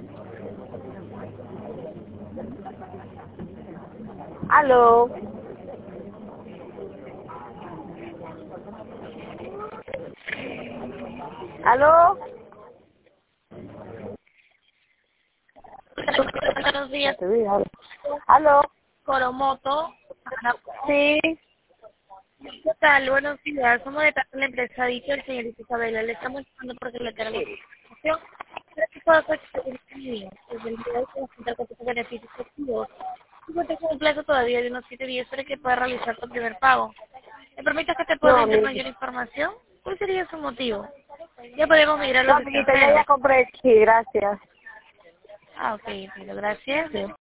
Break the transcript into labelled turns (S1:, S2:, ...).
S1: Aló. Aló.
S2: Buenos días,
S1: Aló.
S2: Coromoto.
S1: Sí.
S2: ¿Qué tal? Buenos días. Somos de parte de la empresa dicho el señor Isabela. Le estamos llamando porque le tenemos información. ¿Qué tipo de cosas que tiene que vivir? Desde el día de hoy se va a juntar con sus beneficios activos. Y no tengo un plazo todavía de unos 7 días para que pueda realizar tu primer pago. ¿Me permitas que te pueda
S1: No,
S2: brindar
S1: amiguita.
S2: mayor información? ¿Cuál sería su motivo? Ya podemos mirar
S1: No,
S2: los
S1: amiguita, ya
S2: extranjeros.
S1: compré. Sí, gracias.
S2: Ah, ok, entiendo. Gracias.